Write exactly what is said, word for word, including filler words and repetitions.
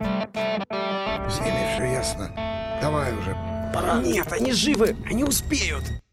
С ними все ясно. Давай уже, пора. Нет, они живы, они успеют.